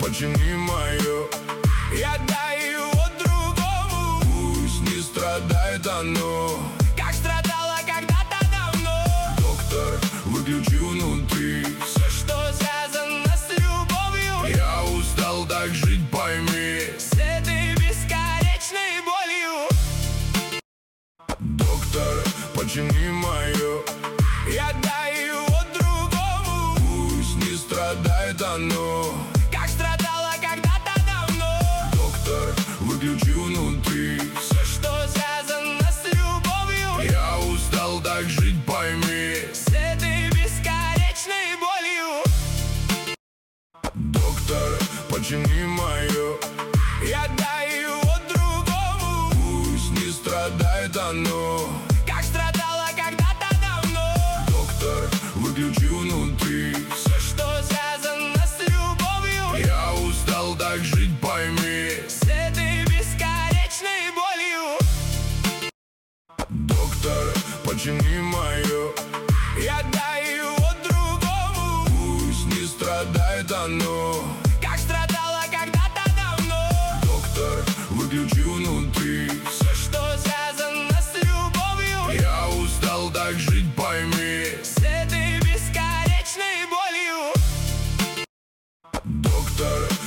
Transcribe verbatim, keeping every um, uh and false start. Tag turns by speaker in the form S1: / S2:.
S1: почини мое. Я дай его другому, пусть не страдает оно,
S2: как страдала когда-то давно.
S1: Доктор, выключи внутри
S2: все, что связано с любовью.
S1: Я устал так жить, пойми,
S2: с этой бесконечной болью.
S1: Доктор, почини мое.
S2: Я дай его другому,
S1: пусть не страдает оно,
S2: как страдала когда-то давно.
S1: Доктор, выключи внутри
S2: все, что связано с любовью.
S1: Я устал так жить, пойми,
S2: с этой бесконечной болью.
S1: Доктор, почини мое.
S2: Я дай его другому,
S1: пусть не страдает оно,
S2: как страдала когда-то давно.
S1: Доктор, выключи внутри
S2: все, что связано с любовью.
S1: Я устал так жить, пойми,
S2: с этой бесконечной болью.
S1: Доктор, почини мое.
S2: Я дай его другому,
S1: пусть не страдает оно,
S2: как страдала когда-то давно.
S1: Доктор, выключи